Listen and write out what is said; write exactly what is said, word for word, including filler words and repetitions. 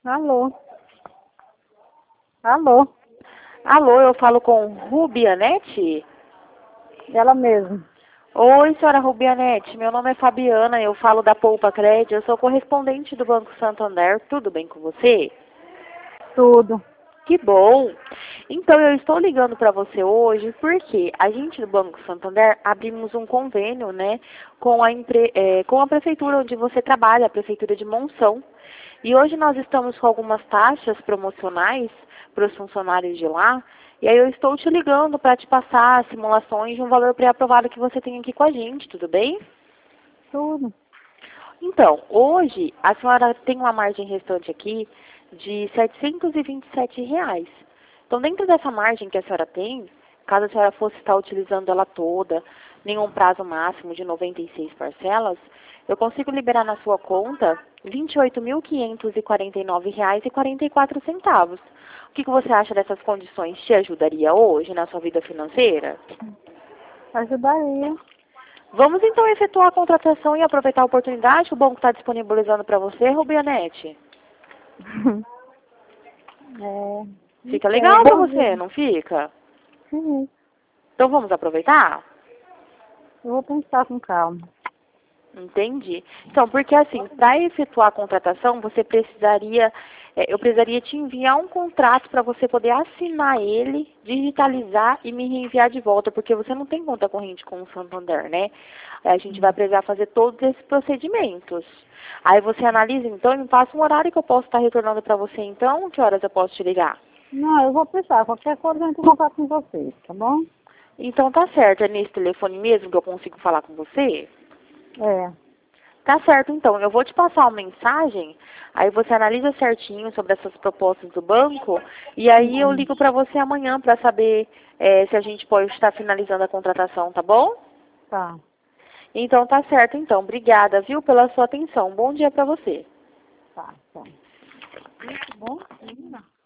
Alô? Alô? Alô, eu falo com Rubianete? Ela mesmo. Oi, senhora Rubianete, meu nome é Fabiana, eu falo da Poupa Crédito, eu sou correspondente do Banco Santander, tudo bem com você? Tudo. Que bom! Então, eu estou ligando para você hoje porque a gente do Banco Santander abrimos um convênio, né, com a, empre é, com a prefeitura onde você trabalha, a prefeitura de Monção. E hoje nós estamos com algumas taxas promocionais para os funcionários de lá. E aí eu estou te ligando para te passar simulações de um valor pré-aprovado que você tem aqui com a gente, tudo bem? Tudo. Então, hoje a senhora tem uma margem restante aqui de setecentos e vinte e sete reais. Então, dentro dessa margem que a senhora tem, caso a senhora fosse estar utilizando ela toda, nenhum prazo máximo de noventa e seis parcelas, eu consigo liberar na sua conta vinte e oito mil quinhentos e quarenta e nove reais e quarenta e quatro centavos. O que que você acha dessas condições? Te ajudaria hoje na sua vida financeira? Ajudaria. Vamos então efetuar a contratação e aproveitar a oportunidade que o banco está disponibilizando para você, Rubianete. É. Fica É, legal para bom você, dia. não fica? Sim. Então vamos aproveitar? Eu vou pensar com calma. Entendi. Então, porque assim, para efetuar a contratação, você precisaria, é, eu precisaria te enviar um contrato para você poder assinar ele, digitalizar e me reenviar de volta, porque você não tem conta corrente com o Santander, né? A gente vai precisar fazer todos esses procedimentos. Aí você analisa então e me passa um horário que eu posso estar retornando para você então, que horas eu posso te ligar? Não, eu vou pensar. Qualquer coisa eu entro em contato com vocês, tá bom? Então tá certo, é nesse telefone mesmo que eu consigo falar com você? É. Tá certo, então. Eu vou te passar uma mensagem, aí você analisa certinho sobre essas propostas do banco, e aí eu ligo para você amanhã para saber é, se a gente pode estar finalizando a contratação, tá bom? Tá. Então tá certo, então. Obrigada, viu, pela sua atenção. Bom dia para você. Tá, tá. Muito bom. Menina.